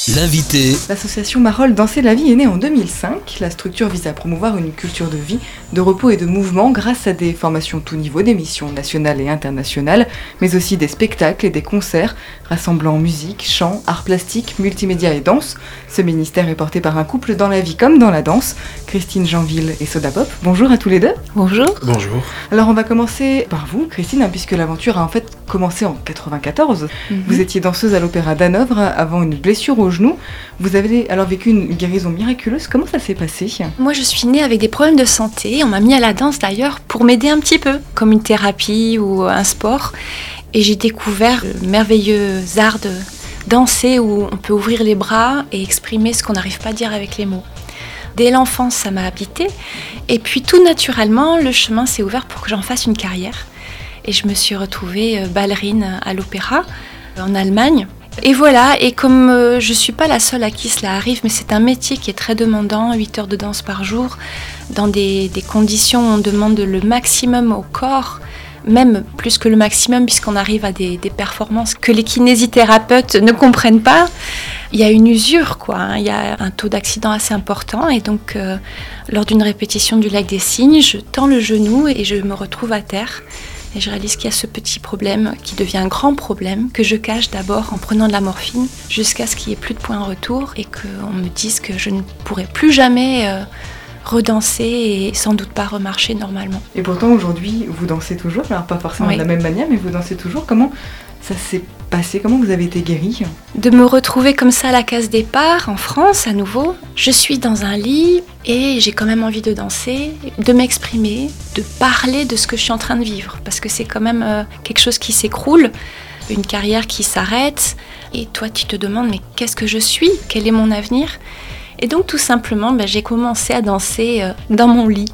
L'invité. L'association Marolles Danser la vie est née en 2005. La structure vise à promouvoir une culture de vie, de repos et de mouvement grâce à des formations tout niveau, des missions nationales et internationales, mais aussi des spectacles et des concerts rassemblant musique, chant, arts plastiques, multimédia et danse. Ce ministère est porté par un couple dans la vie comme dans la danse, Christine Janville et Soda Pop. Bonjour à tous les deux. Bonjour. Bonjour. Alors on va commencer par vous, Christine, puisque l'aventure a en fait commencé en 94. Vous étiez danseuse à l'Opéra d'Hanovre avant une blessure au genou. Vous avez alors vécu une guérison miraculeuse. Comment ça s'est passé ? Moi, je suis née avec des problèmes de santé. On m'a mis à la danse d'ailleurs pour m'aider un petit peu, comme une thérapie ou un sport. Et j'ai découvert le merveilleux art de danser où on peut ouvrir les bras et exprimer ce qu'on n'arrive pas à dire avec les mots. Dès l'enfance, ça m'a habité. Et puis tout naturellement, le chemin s'est ouvert pour que j'en fasse une carrière. Et je me suis retrouvée ballerine à l'opéra en Allemagne. Et voilà, et comme je ne suis pas la seule à qui cela arrive, mais c'est un métier qui est très demandant, 8 heures de danse par jour, dans des conditions où on demande le maximum au corps, même plus que le maximum puisqu'on arrive à des performances que les kinésithérapeutes ne comprennent pas. Il y a une usure, il y a un taux d'accident assez important et donc lors d'une répétition du Lac des Cygnes, je tends le genou et je me retrouve à terre. Et je réalise qu'il y a ce petit problème qui devient un grand problème que je cache d'abord en prenant de la morphine jusqu'à ce qu'il n'y ait plus de point de retour et qu'on me dise que je ne pourrai plus jamais redanser et sans doute pas remarcher normalement. Et pourtant aujourd'hui vous dansez toujours, alors pas forcément de la même manière mais vous dansez toujours. Comment ça s'est passé ? Comment vous avez été guérie ? De me retrouver comme ça à la case départ, en France à nouveau. Je suis dans un lit et j'ai quand même envie de danser, de m'exprimer, de parler de ce que je suis en train de vivre. Parce que c'est quand même quelque chose qui s'écroule, une carrière qui s'arrête. Et toi, tu te demandes, mais qu'est-ce que je suis ? Quel est mon avenir ? Et donc tout simplement, j'ai commencé à danser dans mon lit.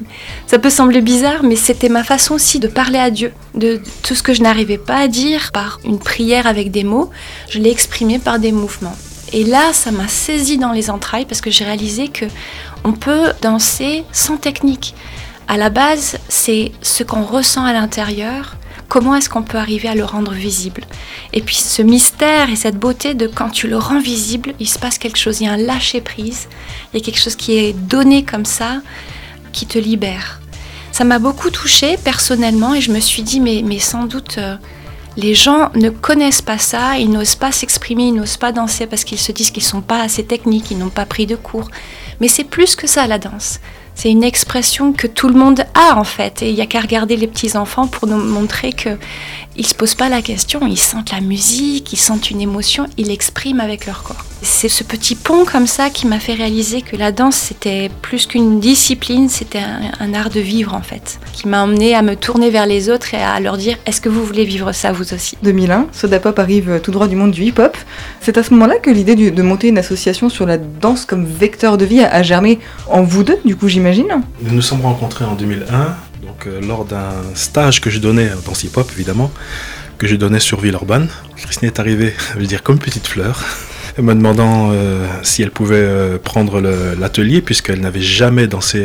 Ça peut sembler bizarre, mais c'était ma façon aussi de parler à Dieu. De tout ce que je n'arrivais pas à dire par une prière avec des mots, je l'ai exprimé par des mouvements. Et là, ça m'a saisi dans les entrailles parce que j'ai réalisé qu'on peut danser sans technique. À la base, c'est ce qu'on ressent à l'intérieur. Comment est-ce qu'on peut arriver à le rendre visible ? Et puis ce mystère et cette beauté de quand tu le rends visible, il se passe quelque chose, il y a un lâcher-prise, il y a quelque chose qui est donné comme ça, qui te libère. Ça m'a beaucoup touchée personnellement et je me suis dit, mais sans doute les gens ne connaissent pas ça, ils n'osent pas s'exprimer, ils n'osent pas danser parce qu'ils se disent qu'ils ne sont pas assez techniques, ils n'ont pas pris de cours. Mais c'est plus que ça la danse. C'est une expression que tout le monde a en fait. Et il n'y a qu'à regarder les petits-enfants pour nous montrer qu'ils ne se posent pas la question. Ils sentent la musique, ils sentent une émotion, ils l'expriment avec leur corps. C'est ce petit pont comme ça qui m'a fait réaliser que la danse, c'était plus qu'une discipline, c'était un art de vivre en fait. Qui m'a emmenée à me tourner vers les autres et à leur dire « Est-ce que vous voulez vivre ça vous aussi ?» 2001, Soda Pop arrive tout droit du monde du hip-hop. C'est à ce moment-là que l'idée de monter une association sur la danse comme vecteur de vie a germé en vous deux, du coup j'imagine. Nous nous sommes rencontrés en 2001, donc lors d'un stage que je donnais dans hip-hop évidemment, que je donnais sur Villeurbanne. Christine est arrivée, je veux dire comme une petite fleur, me demandant si elle pouvait prendre l'atelier puisqu'elle n'avait jamais dansé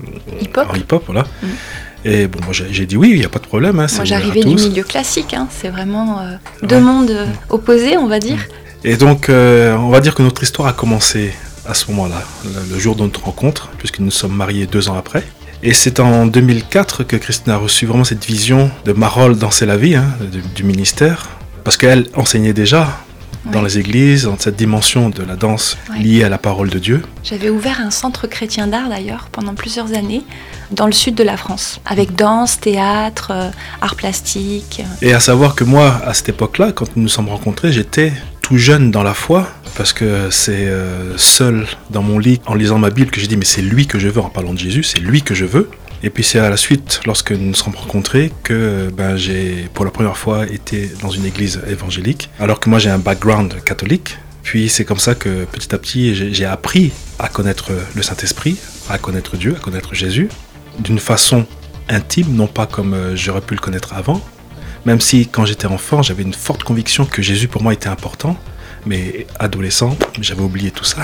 en hip-hop, voilà. Et bon, moi j'ai dit oui, il n'y a pas de problème. Moi j'arrivais du milieu classique, c'est vraiment deux mondes opposés, on va dire. Et donc on va dire que notre histoire a commencé à ce moment-là, le jour de notre rencontre, puisque nous sommes mariés 2 ans après. Et c'est en 2004 que Christine a reçu vraiment cette vision de Marolles Danser la vie, du ministère, parce qu'elle enseignait déjà dans les églises, dans cette dimension de la danse liée à la parole de Dieu. J'avais ouvert un centre chrétien d'art d'ailleurs pendant plusieurs années dans le sud de la France, avec danse, théâtre, art plastique. Et à savoir que moi, à cette époque-là, quand nous nous sommes rencontrés, j'étais tout jeune dans la foi, parce que c'est seul dans mon lit, en lisant ma Bible, que j'ai dit mais c'est lui que je veux, en parlant de Jésus, c'est lui que je veux. Et puis c'est à la suite, lorsque nous nous sommes rencontrés, que j'ai pour la première fois été dans une église évangélique, alors que moi j'ai un background catholique. Puis c'est comme ça que petit à petit j'ai appris à connaître le Saint-Esprit, à connaître Dieu, à connaître Jésus, d'une façon intime, non pas comme j'aurais pu le connaître avant, même si quand j'étais enfant j'avais une forte conviction que Jésus pour moi était important, mais adolescent j'avais oublié tout ça.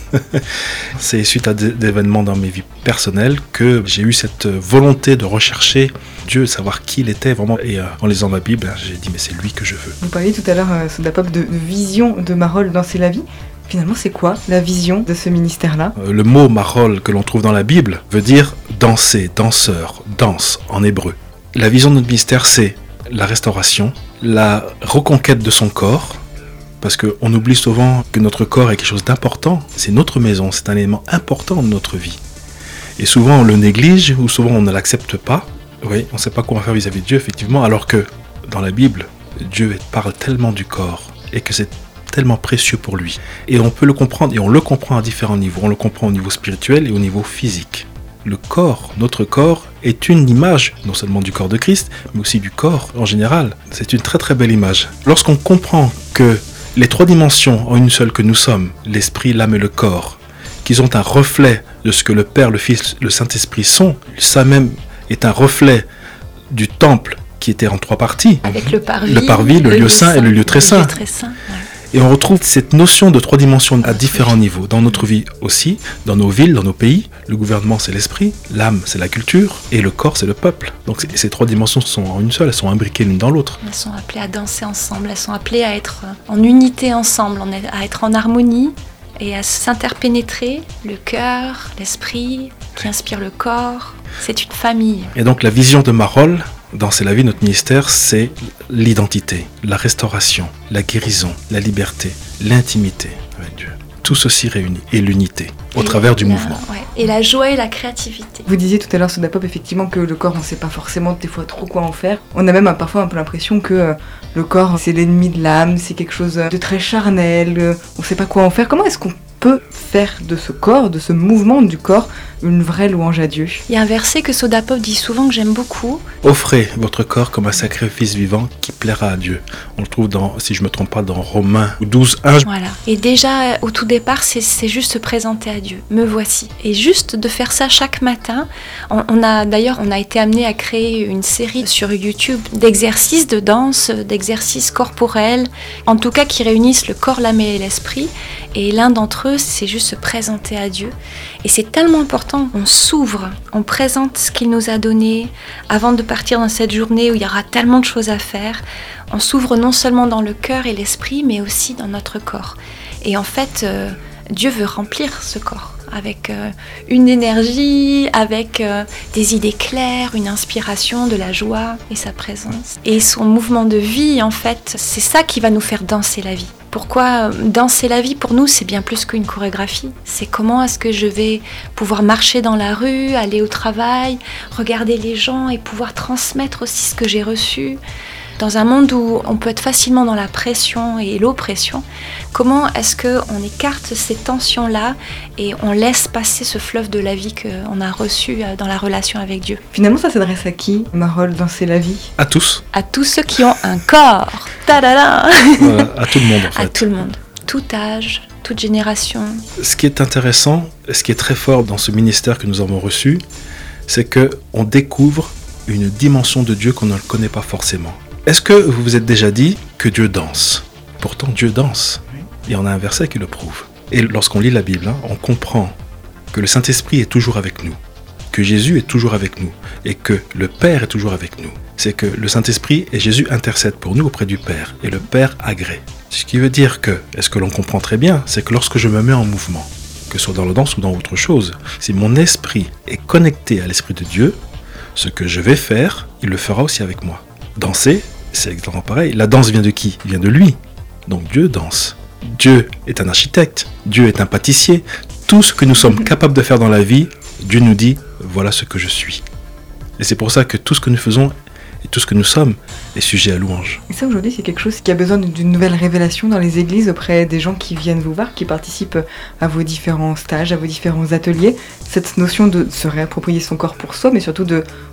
C'est suite à des événements dans mes vies personnelles que j'ai eu cette volonté de rechercher Dieu, de savoir qui il était vraiment. Et en lisant ma Bible, j'ai dit mais c'est lui que je veux. Vous parliez tout à l'heure, Sodapop, de vision de Marolles danser la vie. Finalement, c'est quoi la vision de ce ministère-là ? Le mot Marolles que l'on trouve dans la Bible veut dire danser, danseur, danse en hébreu. La vision de notre ministère, c'est la restauration, la reconquête de son corps, parce qu'on oublie souvent que notre corps est quelque chose d'important, c'est notre maison, c'est un élément important de notre vie. Et souvent on le néglige, ou souvent on ne l'accepte pas. Oui, on ne sait pas quoi faire vis-à-vis de Dieu, effectivement, alors que dans la Bible, Dieu parle tellement du corps, et que c'est tellement précieux pour lui. Et on peut le comprendre, et on le comprend à différents niveaux. On le comprend au niveau spirituel et au niveau physique. Le corps, notre corps, est une image, non seulement du corps de Christ, mais aussi du corps en général. C'est une très très belle image. Lorsqu'on comprend que les trois dimensions en une seule que nous sommes, l'esprit, l'âme et le corps, qu'ils ont un reflet de ce que le Père, le Fils, le Saint-Esprit sont, ça même est un reflet du temple qui était en trois parties. Avec le parvis, le lieu saint et le lieu très saint. Ouais. Et on retrouve cette notion de trois dimensions à différents niveaux. Dans notre vie aussi, dans nos villes, dans nos pays, le gouvernement c'est l'esprit, l'âme c'est la culture et le corps c'est le peuple. Donc ces trois dimensions sont en une seule, elles sont imbriquées l'une dans l'autre. Elles sont appelées à danser ensemble, elles sont appelées à être en unité ensemble, à être en harmonie et à s'interpénétrer, le cœur, l'esprit qui inspire le corps. C'est une famille. Et donc la vision de Marolles, dans C'est la vie, notre ministère, c'est l'identité, la restauration, la guérison, la liberté, l'intimité avec Dieu. Tout ceci réuni et l'unité au travers du mouvement. Ouais, et la joie et la créativité. Vous disiez tout à l'heure, Sodapop, effectivement, que le corps, on ne sait pas forcément des fois trop quoi en faire. On a même parfois un peu l'impression que le corps, c'est l'ennemi de l'âme, c'est quelque chose de très charnel, on ne sait pas quoi en faire. Comment est-ce qu'on peut faire de ce corps, de ce mouvement du corps, une vraie louange à Dieu? Il y a un verset que Sodapop dit souvent que j'aime beaucoup. Offrez votre corps comme un sacrifice vivant qui plaira à Dieu. On le trouve dans, si je ne me trompe pas, dans Romains 12:1. Voilà. Et déjà, au tout départ, c'est juste se présenter à Dieu. Me voici. Et juste de faire ça chaque matin. On a été amené à créer une série sur YouTube d'exercices de danse, d'exercices corporels, en tout cas qui réunissent le corps, l'âme et l'esprit. Et l'un d'entre eux, c'est juste se présenter à Dieu. Et c'est tellement important, on s'ouvre, on présente ce qu'il nous a donné avant de partir dans cette journée où il y aura tellement de choses à faire. On s'ouvre non seulement dans le cœur et l'esprit, mais aussi dans notre corps. Et en fait, Dieu veut remplir ce corps avec une énergie, avec des idées claires, une inspiration, de la joie et sa présence. Et son mouvement de vie, en fait, c'est ça qui va nous faire danser la vie. Pourquoi danser la vie, pour nous, c'est bien plus qu'une chorégraphie. C'est comment est-ce que je vais pouvoir marcher dans la rue, aller au travail, regarder les gens et pouvoir transmettre aussi ce que j'ai reçu. Dans un monde où on peut être facilement dans la pression et l'oppression, comment est-ce qu'on écarte ces tensions-là et on laisse passer ce fleuve de la vie qu'on a reçu dans la relation avec Dieu? Finalement, ça s'adresse à qui, Marolles, danser la vie? À tous. À tous ceux qui ont un corps. Ta-da-da. Voilà, à tout le monde en fait. À tout le monde. Tout âge, toute génération. Ce qui est intéressant, ce qui est très fort dans ce ministère que nous avons reçu, c'est qu'on découvre une dimension de Dieu qu'on ne connaît pas forcément. Est-ce que vous vous êtes déjà dit que Dieu danse? Pourtant, Dieu danse. Il y en a un verset qui le prouve. Et lorsqu'on lit la Bible, on comprend que le Saint-Esprit est toujours avec nous, que Jésus est toujours avec nous et que le Père est toujours avec nous. C'est que le Saint-Esprit et Jésus intercèdent pour nous auprès du Père et le Père agrée. Ce qui veut dire que, et ce que l'on comprend très bien, c'est que lorsque je me mets en mouvement, que ce soit dans la danse ou dans autre chose, si mon esprit est connecté à l'Esprit de Dieu, ce que je vais faire, il le fera aussi avec moi. Danser, c'est exactement pareil. La danse vient de qui? Il vient de lui. Donc Dieu danse. Dieu est un architecte. Dieu est un pâtissier. Tout ce que nous sommes capables de faire dans la vie, Dieu nous dit, voilà ce que je suis. Et c'est pour ça que tout ce que nous faisons et tout ce que nous sommes est sujet à louange. Et ça, aujourd'hui, c'est quelque chose qui a besoin d'une nouvelle révélation dans les églises auprès des gens qui viennent vous voir, qui participent à vos différents stages, à vos différents ateliers. Cette notion de se réapproprier son corps pour soi, mais surtout de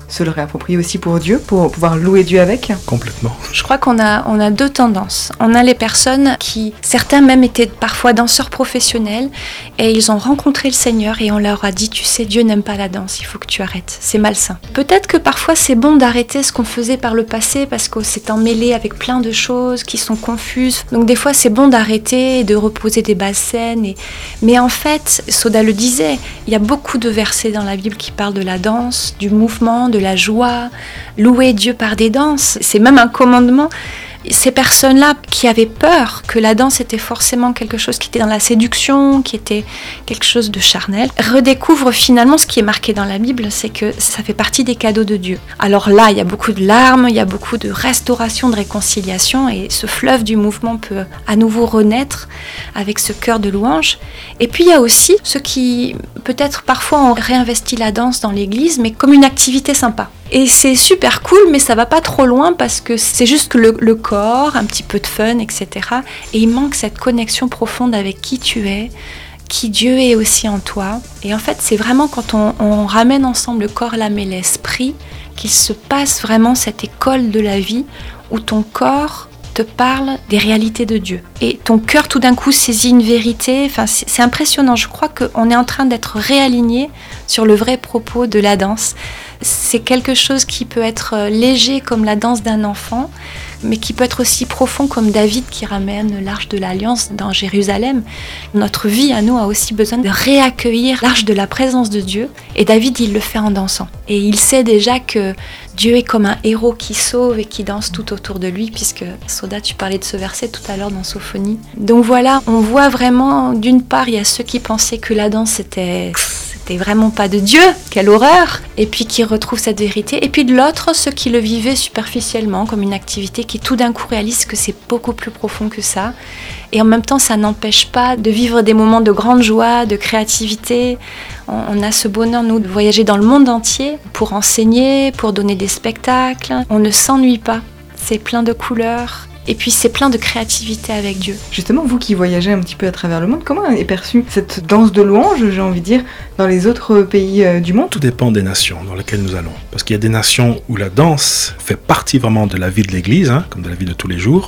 se le réapproprier aussi pour Dieu, pour pouvoir louer Dieu avec ? Complètement. Je crois qu'on a deux tendances. On a les personnes qui, certains même étaient parfois danseurs professionnels, et ils ont rencontré le Seigneur et on leur a dit, tu sais, Dieu n'aime pas la danse, il faut que tu arrêtes, c'est malsain. Peut-être que parfois c'est bon d'arrêter ce qu'on faisait par le passé parce qu'on s'est emmêlé avec plein de choses qui sont confuses. Donc des fois c'est bon d'arrêter et de reposer des bases saines. Mais en fait, Soda le disait, il y a beaucoup de versets dans la Bible qui parlent de la danse, du mouvement, de la joie, louer Dieu par des danses. C'est même un commandement. Ces personnes-là qui avaient peur que la danse était forcément quelque chose qui était dans la séduction, qui était quelque chose de charnel, redécouvrent finalement ce qui est marqué dans la Bible, c'est que ça fait partie des cadeaux de Dieu. Alors là, il y a beaucoup de larmes, il y a beaucoup de restauration, de réconciliation, et ce fleuve du mouvement peut à nouveau renaître avec ce cœur de louange. Et puis il y a aussi ceux qui peut-être parfois ont réinvesti la danse dans l'église, mais comme une activité sympa. Et c'est super cool, mais ça va pas trop loin parce que c'est juste que le corps, un petit peu de fun, etc. Et il manque cette connexion profonde avec qui tu es, qui Dieu est aussi en toi. Et en fait, c'est vraiment quand on ramène ensemble le corps, l'âme et l'esprit qu'il se passe vraiment cette école de la vie où ton corps te parle des réalités de Dieu. Et ton cœur tout d'un coup saisit une vérité. Enfin, c'est impressionnant. Je crois qu'on est en train d'être réaligné sur le vrai propos de la danse. C'est quelque chose qui peut être léger comme la danse d'un enfant, mais qui peut être aussi profond comme David qui ramène l'Arche de l'Alliance dans Jérusalem. Notre vie à nous a aussi besoin de réaccueillir l'Arche de la présence de Dieu. Et David, il le fait en dansant. Et il sait déjà que Dieu est comme un héros qui sauve et qui danse tout autour de lui, puisque Soda, tu parlais de ce verset tout à l'heure dans Sophonie. Donc voilà, on voit vraiment, d'une part, il y a ceux qui pensaient que la danse c'était vraiment pas de Dieu, quelle horreur, et puis qui retrouvent cette vérité. Et puis de l'autre, ceux qui le vivaient superficiellement comme une activité qui tout d'un coup réalisent que c'est beaucoup plus profond que ça. Et en même temps, ça n'empêche pas de vivre des moments de grande joie, de créativité. On a ce bonheur, nous, de voyager dans le monde entier pour enseigner, pour donner des spectacles. On ne s'ennuie pas, c'est plein de couleurs. Et puis c'est plein de créativité avec Dieu. Justement, vous qui voyagez un petit peu à travers le monde, comment est perçue cette danse de louange, j'ai envie de dire, dans les autres pays du monde ? Tout dépend des nations dans lesquelles nous allons. Parce qu'il y a des nations où la danse fait partie vraiment de la vie de l'Église, comme de la vie de tous les jours.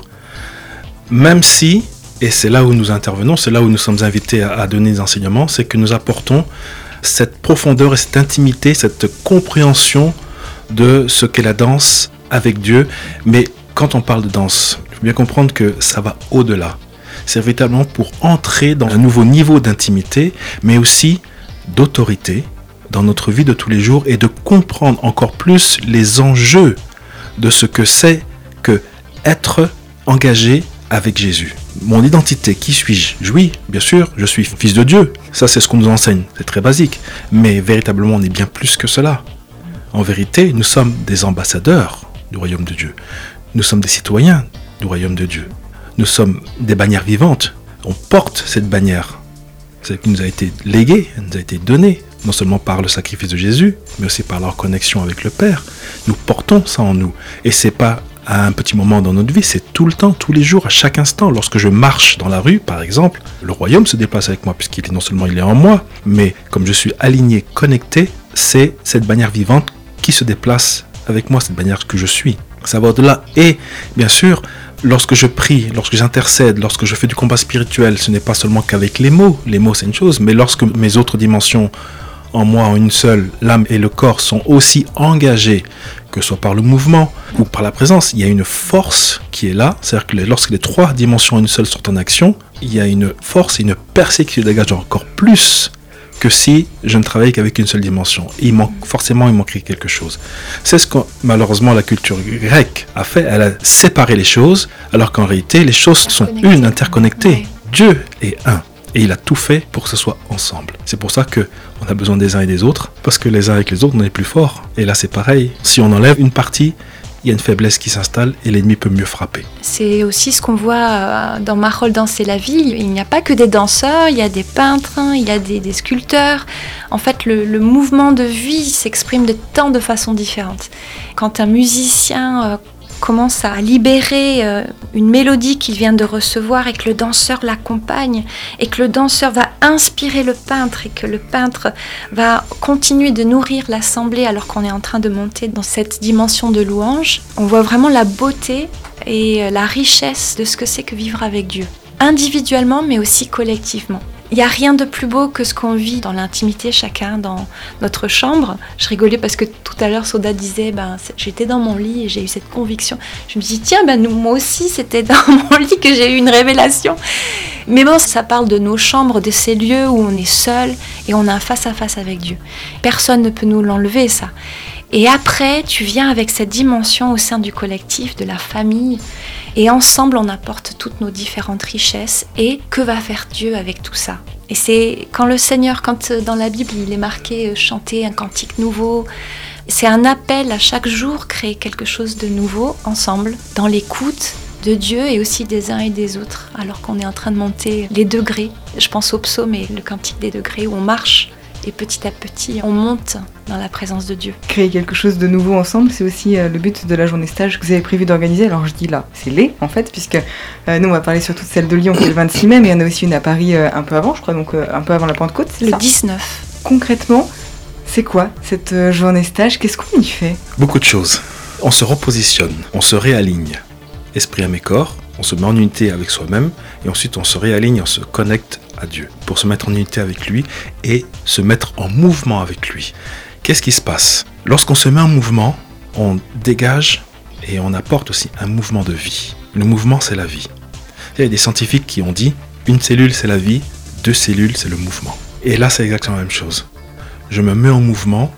Même si, et c'est là où nous intervenons, c'est là où nous sommes invités à donner des enseignements, c'est que nous apportons cette profondeur et cette intimité, cette compréhension de ce qu'est la danse avec Dieu. Mais quand on parle de danse, il faut bien comprendre que ça va au-delà. C'est véritablement pour entrer dans un nouveau niveau d'intimité, mais aussi d'autorité dans notre vie de tous les jours et de comprendre encore plus les enjeux de ce que c'est que être engagé avec Jésus. Mon identité, qui suis-je ? Oui, bien sûr, je suis fils de Dieu. Ça, c'est ce qu'on nous enseigne. C'est très basique. Mais véritablement, on est bien plus que cela. En vérité, nous sommes des ambassadeurs du royaume de Dieu. Nous sommes des citoyens du royaume de Dieu. Nous sommes des bannières vivantes. On porte cette bannière. Celle qui nous a été léguée, elle nous a été donnée, non seulement par le sacrifice de Jésus, mais aussi par leur connexion avec le Père. Nous portons ça en nous. Et c'est pas à un petit moment dans notre vie, c'est tout le temps, tous les jours, à chaque instant. Lorsque je marche dans la rue, par exemple, le royaume se déplace avec moi, puisqu'il est non seulement il est en moi, mais comme je suis aligné, connecté, c'est cette bannière vivante qui se déplace avec moi, cette bannière que je suis. Ça va au-delà. Et bien sûr, lorsque je prie, lorsque j'intercède, lorsque je fais du combat spirituel, ce n'est pas seulement qu'avec les mots. Les mots, c'est une chose, mais lorsque mes autres dimensions en moi, en une seule, l'âme et le corps sont aussi engagés, que ce soit par le mouvement ou par la présence, il y a une force qui est là. C'est-à-dire que lorsque les trois dimensions en une seule sont en action, il y a une force et une percée qui se dégage encore plus que si je ne travaillais qu'avec une seule dimension. Il manquerait quelque chose. C'est ce que malheureusement la culture grecque a fait. Elle a séparé les choses, alors qu'en réalité, les choses sont interconnectées. Ouais. Dieu est un. Et il a tout fait pour que ce soit ensemble. C'est pour ça qu'on a besoin des uns et des autres, parce que les uns avec les autres, on est plus forts. Et là, c'est pareil. Si on enlève une partie, il y a une faiblesse qui s'installe et l'ennemi peut mieux frapper. C'est aussi ce qu'on voit dans Ma Rôle Danse et la vie. Il n'y a pas que des danseurs, il y a des peintres, il y a des sculpteurs. En fait, le mouvement de vie s'exprime de tant de façons différentes. Quand un musicien commence à libérer une mélodie qu'il vient de recevoir et que le danseur l'accompagne et que le danseur va inspirer le peintre et que le peintre va continuer de nourrir l'assemblée alors qu'on est en train de monter dans cette dimension de louange, on voit vraiment la beauté et la richesse de ce que c'est que vivre avec Dieu, individuellement mais aussi collectivement. Il n'y a rien de plus beau que ce qu'on vit dans l'intimité, chacun dans notre chambre. Je rigolais parce que tout à l'heure, Soda disait j'étais dans mon lit et j'ai eu cette conviction. Je me dis, tiens, moi aussi, c'était dans mon lit que j'ai eu une révélation. Mais bon, ça parle de nos chambres, de ces lieux où on est seul et on a un face-à-face avec Dieu. Personne ne peut nous l'enlever, ça. Et après, tu viens avec cette dimension au sein du collectif, de la famille, et ensemble, on apporte toutes nos différentes richesses. Et que va faire Dieu avec tout ça ? Et c'est quand le Seigneur, quand dans la Bible, il est marqué chanter un cantique nouveau, c'est un appel à chaque jour créer quelque chose de nouveau ensemble, dans l'écoute de Dieu et aussi des uns et des autres, alors qu'on est en train de monter les degrés. Je pense au psaume et le cantique des degrés où on marche. Et petit à petit, on monte dans la présence de Dieu. Créer quelque chose de nouveau ensemble, c'est aussi le but de la journée stage que vous avez prévu d'organiser. Alors je dis là, c'est en fait, puisque nous on va parler surtout de celle de Lyon qui est le 26 mai, mais il y en a aussi une à Paris un peu avant, je crois, donc un peu avant la Pentecôte, c'est le ça ? 19. Concrètement, c'est quoi cette journée stage ? Qu'est-ce qu'on y fait ? Beaucoup de choses. On se repositionne, on se réaligne. Esprit, âme et corps, on se met en unité avec soi-même et ensuite on se réaligne, on se connecte à Dieu pour se mettre en unité avec lui et se mettre en mouvement avec lui. Qu'est-ce qui se passe ? Lorsqu'on se met en mouvement, on dégage et on apporte aussi un mouvement de vie. Le mouvement, c'est la vie. Il y a des scientifiques qui ont dit une cellule, c'est la vie, 2 cellules, c'est le mouvement. Et là, c'est exactement la même chose. Je me mets en mouvement,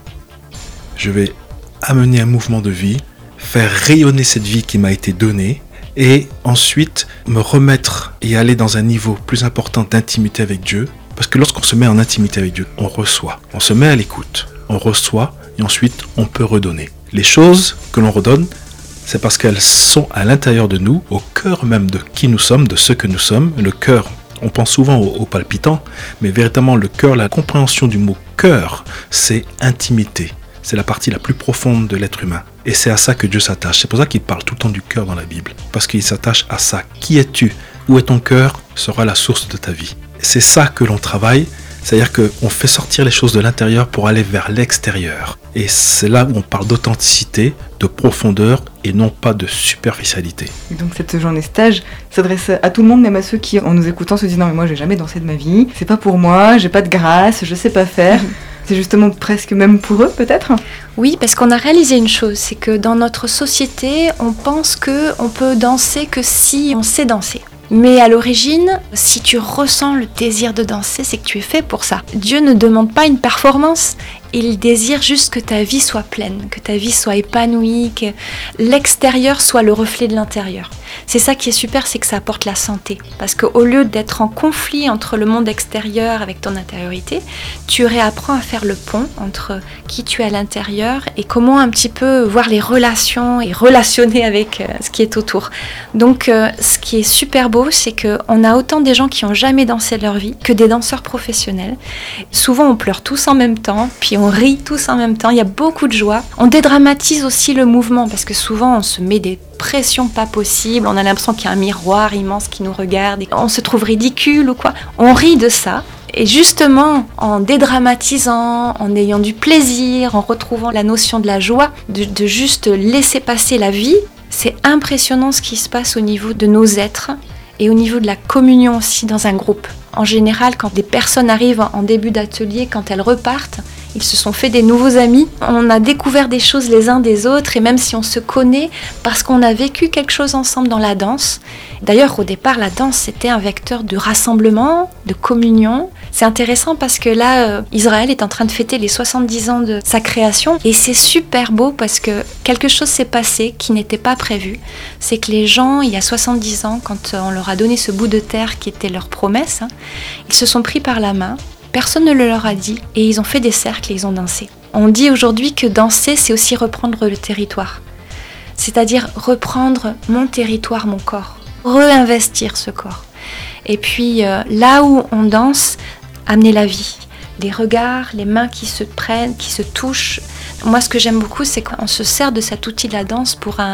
je vais amener un mouvement de vie, faire rayonner cette vie qui m'a été donnée, et ensuite me remettre et aller dans un niveau plus important d'intimité avec Dieu. Parce que lorsqu'on se met en intimité avec Dieu, on reçoit. On se met à l'écoute, on reçoit et ensuite on peut redonner. Les choses que l'on redonne, c'est parce qu'elles sont à l'intérieur de nous, au cœur même de qui nous sommes, de ce que nous sommes. Le cœur, on pense souvent au palpitant, mais véritablement le cœur, la compréhension du mot cœur, c'est intimité. C'est la partie la plus profonde de l'être humain. Et c'est à ça que Dieu s'attache. C'est pour ça qu'il parle tout le temps du cœur dans la Bible. Parce qu'il s'attache à ça. Qui es-tu ? Où est ton cœur ? Sera la source de ta vie. C'est ça que l'on travaille. C'est-à-dire qu'on fait sortir les choses de l'intérieur pour aller vers l'extérieur. Et c'est là où on parle d'authenticité, de profondeur et non pas de superficialité. Et donc cette journée stage s'adresse à tout le monde, même à ceux qui, en nous écoutant, se disent « Non mais moi j'ai jamais dansé de ma vie, c'est pas pour moi, j'ai pas de grâce, je sais pas faire ». C'est justement presque même pour eux, peut-être ? Oui, parce qu'on a réalisé une chose, c'est que dans notre société, on pense qu'on peut danser que si on sait danser. Mais à l'origine, si tu ressens le désir de danser, c'est que tu es fait pour ça. Dieu ne demande pas une performance, il désire juste que ta vie soit pleine, que ta vie soit épanouie, que l'extérieur soit le reflet de l'intérieur. C'est ça qui est super, c'est que ça apporte la santé. Parce qu'au lieu d'être en conflit entre le monde extérieur avec ton intériorité, tu réapprends à faire le pont entre qui tu es à l'intérieur et comment un petit peu voir les relations et relationner avec ce qui est autour. Donc ce qui est super beau, c'est qu'on a autant des gens qui n'ont jamais dansé de leur vie que des danseurs professionnels. Souvent on pleure tous en même temps, puis on rit tous en même temps, il y a beaucoup de joie. On dédramatise aussi le mouvement parce que souvent on se met des pressions pas possibles, on a l'impression qu'il y a un miroir immense qui nous regarde et on se trouve ridicule ou quoi. On rit de ça. Et justement, en dédramatisant, en ayant du plaisir, en retrouvant la notion de la joie, de juste laisser passer la vie, c'est impressionnant ce qui se passe au niveau de nos êtres et au niveau de la communion aussi dans un groupe. En général, quand des personnes arrivent en début d'atelier, quand elles repartent, ils se sont fait des nouveaux amis. On a découvert des choses les uns des autres et même si on se connaît parce qu'on a vécu quelque chose ensemble dans la danse. D'ailleurs, au départ, la danse, c'était un vecteur de rassemblement, de communion. C'est intéressant parce que là, Israël est en train de fêter les 70 ans de sa création et c'est super beau parce que quelque chose s'est passé qui n'était pas prévu. C'est que les gens, il y a 70 ans, quand on leur a donné ce bout de terre qui était leur promesse, ils se sont pris par la main. Personne ne le leur a dit et ils ont fait des cercles et ils ont dansé. On dit aujourd'hui que danser, c'est aussi reprendre le territoire. C'est-à-dire reprendre mon territoire, mon corps. Réinvestir ce corps. Et puis là où on danse, amener la vie. Les regards, les mains qui se prennent, qui se touchent. Moi, ce que j'aime beaucoup, c'est qu'on se sert de cet outil de la danse pour un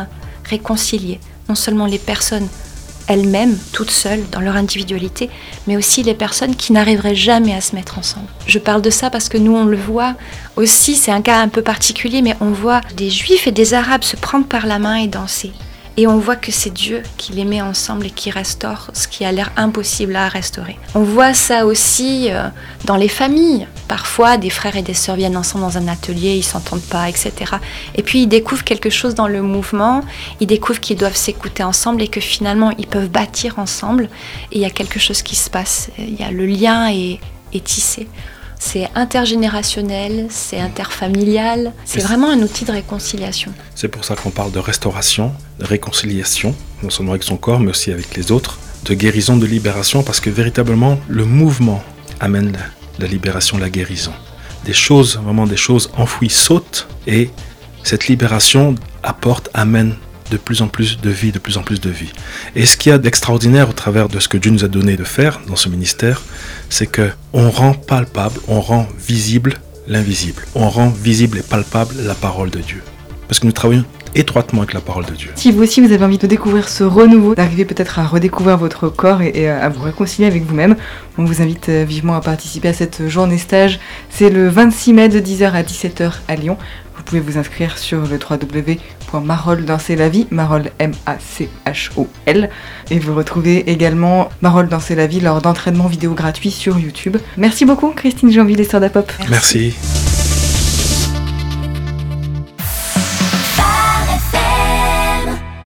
réconcilier non seulement les personnes elles-mêmes, toutes seules, dans leur individualité, mais aussi les personnes qui n'arriveraient jamais à se mettre ensemble. Je parle de ça parce que nous, on le voit aussi, c'est un cas un peu particulier, mais on voit des Juifs et des Arabes se prendre par la main et danser. Et on voit que c'est Dieu qui les met ensemble et qui restaure ce qui a l'air impossible à restaurer. On voit ça aussi dans les familles. Parfois, des frères et des sœurs viennent ensemble dans un atelier, ils ne s'entendent pas, etc. Et puis, ils découvrent quelque chose dans le mouvement, ils découvrent qu'ils doivent s'écouter ensemble et que finalement, ils peuvent bâtir ensemble. Et il y a quelque chose qui se passe. Le lien est tissé. C'est intergénérationnel, c'est interfamilial, c'est vraiment un outil de réconciliation. C'est pour ça qu'on parle de restauration, de réconciliation, non seulement avec son corps, mais aussi avec les autres, de guérison, de libération, parce que véritablement, le mouvement amène la libération, la guérison. Des choses enfouies sautent, et cette libération amène de plus en plus de vie, de plus en plus de vie. Et ce qu'il y a d'extraordinaire au travers de ce que Dieu nous a donné de faire dans ce ministère, c'est qu'on rend palpable, on rend visible l'invisible. On rend visible et palpable la parole de Dieu. Parce que nous travaillons étroitement avec la parole de Dieu. Si vous aussi vous avez envie de découvrir ce renouveau, d'arriver peut-être à redécouvrir votre corps et à vous réconcilier avec vous-même, on vous invite vivement à participer à cette journée stage. C'est le 26 mai de 10h à 17h à Lyon. Vous pouvez vous inscrire sur le www.marol danser la vie, Marol M-A-C-H-O-L. Et vous retrouvez également Marol danser la vie lors d'entraînements vidéo gratuits sur YouTube. Merci beaucoup Christine Janville et Sœurs d'Apop. Merci.